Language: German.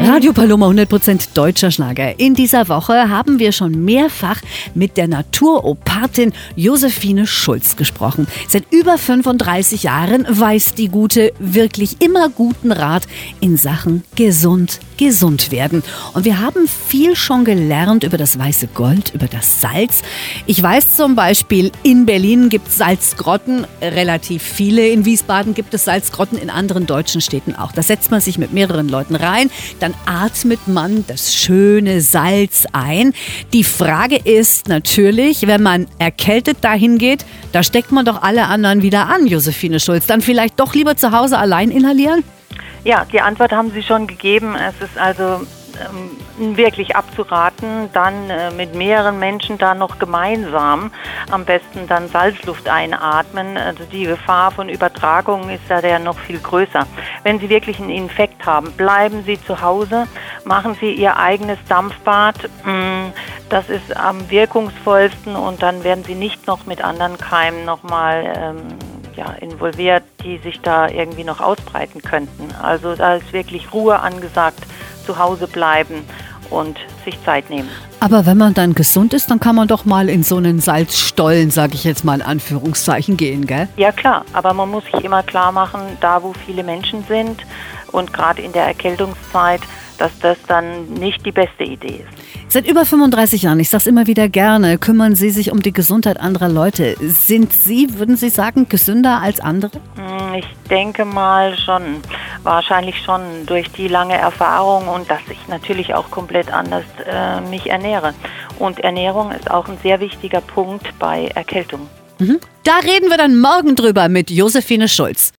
Radio Paloma 100% deutscher Schlager. In dieser Woche haben wir schon mehrfach mit der Naturopathin Josephine Schulz gesprochen. Seit über 35 Jahren weiß die Gute wirklich immer guten Rat in Sachen gesund werden. Und wir haben viel schon gelernt über das weiße Gold, über das Salz. Ich weiß zum Beispiel, in Berlin gibt es Salzgrotten, relativ viele. In Wiesbaden gibt es Salzgrotten, in anderen deutschen Städten auch. Da setzt man sich mit mehreren Leuten rein, dann atmet man das schöne Salz ein. Die Frage ist natürlich, wenn man erkältet dahin geht, da steckt man doch alle anderen wieder an, Josephine Schulz. Dann vielleicht doch lieber zu Hause allein inhalieren? Ja, die Antwort haben Sie schon gegeben. Es ist also wirklich abzuraten, dann mit mehreren Menschen da noch gemeinsam am besten dann Salzluft einatmen. Also die Gefahr von Übertragung ist da noch viel größer. Wenn Sie wirklich einen Infekt haben, bleiben Sie zu Hause, machen Sie Ihr eigenes Dampfbad. Das ist am wirkungsvollsten und dann werden Sie nicht noch mit anderen Keimen nochmal involviert, die sich da irgendwie noch ausbreiten könnten. Also da ist wirklich Ruhe angesagt, zu Hause bleiben und sich Zeit nehmen. Aber wenn man dann gesund ist, dann kann man doch mal in so einen Salzstollen, sage ich jetzt mal in Anführungszeichen, gehen, gell? Ja klar, aber man muss sich immer klar machen, da wo viele Menschen sind und gerade in der Erkältungszeit, dass das dann nicht die beste Idee ist. Seit über 35 Jahren, ich sage es immer wieder gerne, kümmern Sie sich um die Gesundheit anderer Leute. Sind Sie, würden Sie sagen, gesünder als andere? Ich denke mal schon, wahrscheinlich schon durch die lange Erfahrung und dass ich natürlich auch komplett anders mich ernähre. Und Ernährung ist auch ein sehr wichtiger Punkt bei Erkältung. Da reden wir dann morgen drüber mit Josephine Schulz.